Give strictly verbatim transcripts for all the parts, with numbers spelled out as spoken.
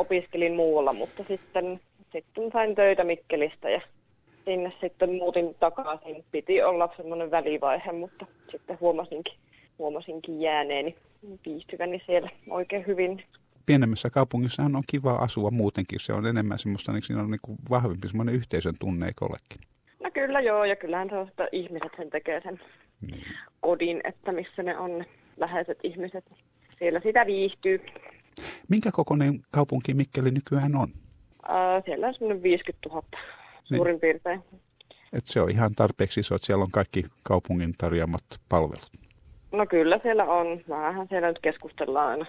opiskelin muualla, mutta sitten, sitten sain töitä Mikkelistä ja sinne sitten muutin takaisin. Piti olla semmoinen välivaihe, mutta sitten huomasinkin, huomasinkin jääneeni viihtyväni siellä oikein hyvin. Pienemmässä kaupungissahan on kiva asua muutenkin. Se on enemmän semmoista, niin siinä on niin kuin vahvempi semmoinen yhteisön tunne, eikö olekin? No kyllä joo, ja kyllähän se on, että ihmiset sen tekee sen mm. kodin, että missä ne on läheiset ihmiset. Siellä sitä viihtyy. Minkä kokoinen kaupunki Mikkeli nykyään on? Äh, siellä on semmoinen viisikymmentätuhatta suurin niin. piirtein. Et se on ihan tarpeeksi iso, että siellä on kaikki kaupungin tarjoamat palvelut. No kyllä siellä on. Vähän siellä nyt keskustellaan aina,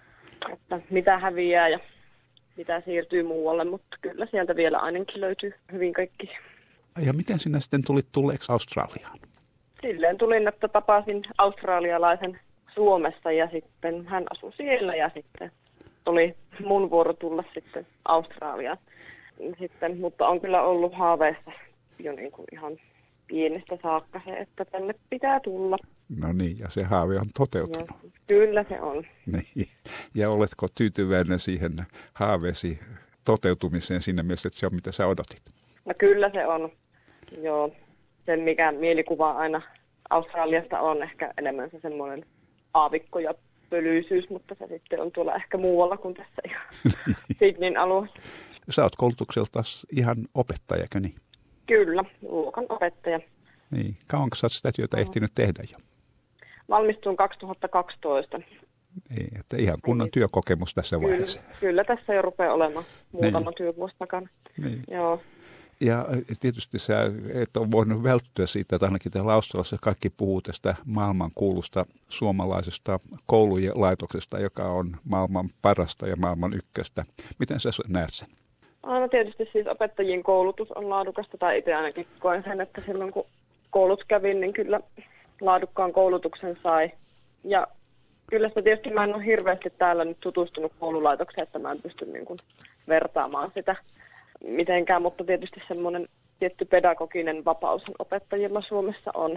että mitä häviää ja mitä siirtyy muualle, mutta kyllä sieltä vielä ainakin löytyy hyvin kaikki. Ja miten sinä sitten tulit tulleeksi Australiaan? Silleen tulin, että tapasin australialaisen Suomessa ja sitten hän asui siellä ja sitten tuli mun vuoro tulla sitten Australiaan. Sitten, mutta on kyllä ollut haaveissa jo niin kuin ihan pienestä saakka se, että tänne pitää tulla. No niin, ja se haave on toteutunut. Ja, kyllä se on. Niin. Ja oletko tyytyväinen siihen haaveesi toteutumiseen siinä mielessä, että se on mitä sä odotit? No kyllä se on. Joo, sen mikä mielikuva aina Australiasta on ehkä enemmän se semmoinen aavikko ja pölyisyys, mutta se sitten on tuolla ehkä muualla kuin tässä ihan Sydneyn alueella. Sä oot koulutukselta ihan opettajako niin? Kyllä, luokan opettaja. Niin, kauanko sä oot sitä työtä ehtinyt tehdä jo? Valmistuin kaksituhattakaksitoista. Niin, että ihan kunnon niin. työkokemus tässä kyllä, vaiheessa. Kyllä tässä jo rupeaa olemaan muutama niin. työvuosi takana. Niin. Joo. Ja tietysti sä et ole voinut välttyä siitä, että ainakin täällä Australiassa kaikki puhuu tästä maailmankuulusta suomalaisesta koulujen laitoksesta, joka on maailman parasta ja maailman ykköstä. Miten sä näet sen? No tietysti siis opettajien koulutus on laadukasta, tai itse ainakin koen sen, että silloin kun koulut kävin, niin kyllä laadukkaan koulutuksen sai. Ja kyllä sitä tietysti mä en ole hirveästi täällä nyt tutustunut koululaitokseen, että mä en pysty niin kuin vertaamaan sitä mitenkään, mutta tietysti semmoinen tietty pedagoginen vapaus opettajilla Suomessa on.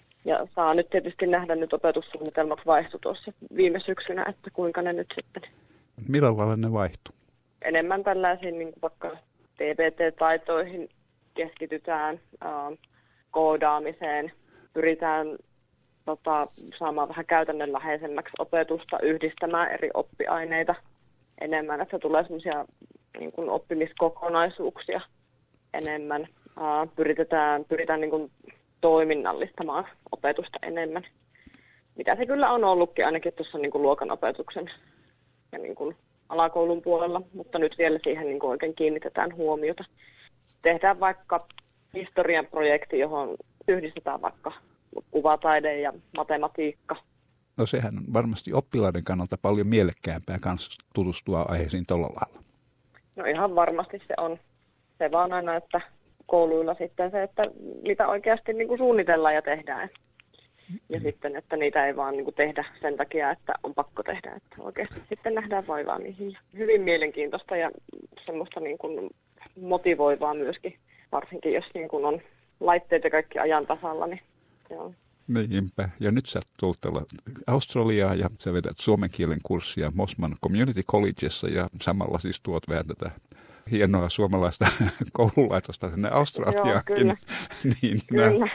Ja saa nyt tietysti nähdä nyt opetussuunnitelmat vaihtu tuossa viime syksynä, että kuinka ne nyt sitten. Millä lailla ne vaihtuu? Enemmän tällaisiin niin kuin vaikka T P T-taitoihin keskitytään, äh, koodaamiseen, pyritään tota, saamaan vähän käytännönläheisemmäksi opetusta, yhdistämään eri oppiaineita enemmän, että tulee semmoisia niin kuin oppimiskokonaisuuksia enemmän. Äh, pyritetään, pyritään niin kuin toiminnallistamaan opetusta enemmän, mitä se kyllä on ollutkin ainakin tuossa niin kuin luokan opetuksen ja niin kuin alakoulun puolella, mutta nyt vielä siihen niin kuin oikein kiinnitetään huomiota. Tehdään vaikka historian projekti, johon yhdistetään vaikka kuvataide ja matematiikka. No sehän on varmasti oppilaiden kannalta paljon mielekkäämpää kanssa tutustua aiheisiin tuolla lailla. No ihan varmasti se on. Se vaan aina, että kouluilla sitten se, että mitä oikeasti niin kuin suunnitellaan ja tehdään. Ja mm. sitten, että niitä ei vaan niin kuin tehdä sen takia, että on pakko tehdä. Että oikeasti sitten nähdään vaivaa niihin. Hyvin mielenkiintoista ja semmoista niin kuin motivoivaa myöskin, varsinkin jos niin kuin on laitteet ja kaikki ajan tasalla. Niin se on. Niinpä. Ja nyt sä tulet Australiaa ja sä vedät suomen kielen kurssia Mosman Community Collegessa ja samalla siis tuot vähän tätä hienoa suomalaista koululaitosta tänne Australiaankin. Joo, kyllä. niin, kyllä. Nää,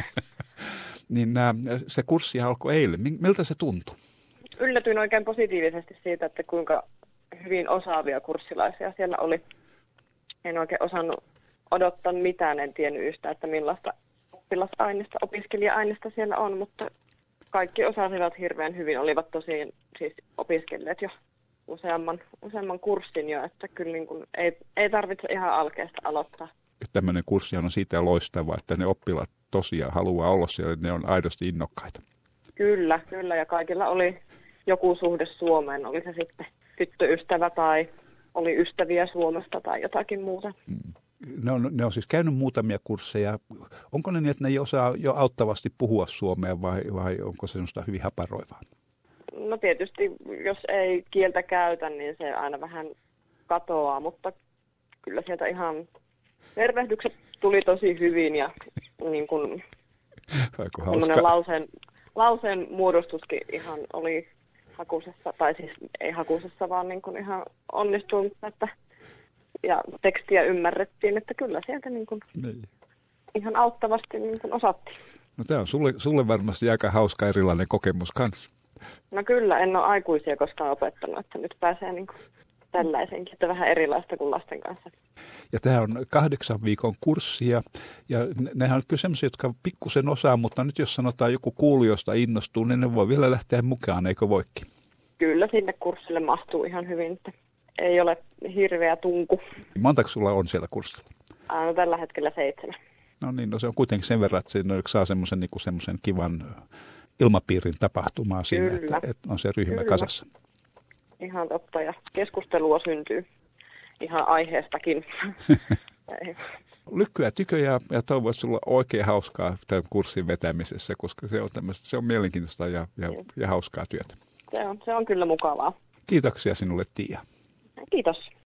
niin nää, se kurssi alkoi eilen. Miltä se tuntui? Yllätyin oikein positiivisesti siitä, että kuinka hyvin osaavia kurssilaisia siellä oli. En oikein osannut odottaa mitään, en tiennyt yhtään, että millaista oppilasaineista, opiskelija-aineista siellä on, mutta kaikki osasivat hirveän hyvin, olivat tosiaan siis opiskelleet jo useamman, useamman kurssin jo, että kyllä niin kuin ei, ei tarvitse ihan alkeesta aloittaa. Tämmöinen kurssi on siitä loistava, että ne oppilaat tosiaan haluaa olla siellä, ne on aidosti innokkaita. Kyllä, kyllä, ja kaikilla oli joku suhde Suomeen, oli se sitten tyttöystävä tai oli ystäviä Suomesta tai jotakin muuta. Mm. Ne on, ne on siis käynyt muutamia kursseja. Onko ne niin, että ne ei osaa jo auttavasti puhua suomea vai, vai onko se semmoista hyvin haparoivaa? No tietysti, jos ei kieltä käytä, niin se aina vähän katoaa, mutta kyllä sieltä ihan tervehdykset tuli tosi hyvin ja niin kuin lauseen, lauseen muodostuskin ihan oli hakusessa, tai siis ei hakusessa, vaan niin kuin ihan onnistunut, että ja tekstiä ymmärrettiin, että kyllä sieltä niin kuin niin. ihan auttavasti niin kuin osattiin. No tämä on sulle, sulle varmasti aika hauska erilainen kokemus kanssa. No kyllä, en ole aikuisia koskaan opettanut, että nyt pääsee niin kuin tällaisenkin, että vähän erilaista kuin lasten kanssa. Ja tämä on kahdeksan viikon kurssi ja, ja nehän on kyllä sellaisia, jotka pikkusen osaa, mutta nyt jos sanotaan joku kuulijoista innostuu, niin ne voi vielä lähteä mukaan, eikö voikin? Kyllä sinne kurssille mahtuu ihan hyvin, että ei ole hirveä tunku. Montako sulla on siellä kurssilla? No tällä hetkellä seitsemän. No niin, no se on kuitenkin sen verran, että siinä saa semmoisen niin kuin semmoisen kivan ilmapiirin tapahtumaa siinä, että, että on se ryhmä Kyllä. kasassa. Ihan totta, ja keskustelua syntyy ihan aiheestakin. Lykkyä tykö ja, ja toivon, että sulla on oikein hauskaa tämän kurssin vetämisessä, koska se on, se on mielenkiintoista ja, ja, ja hauskaa työtä. Se on, se on kyllä mukavaa. Kiitoksia sinulle, Tiia. Kiitos.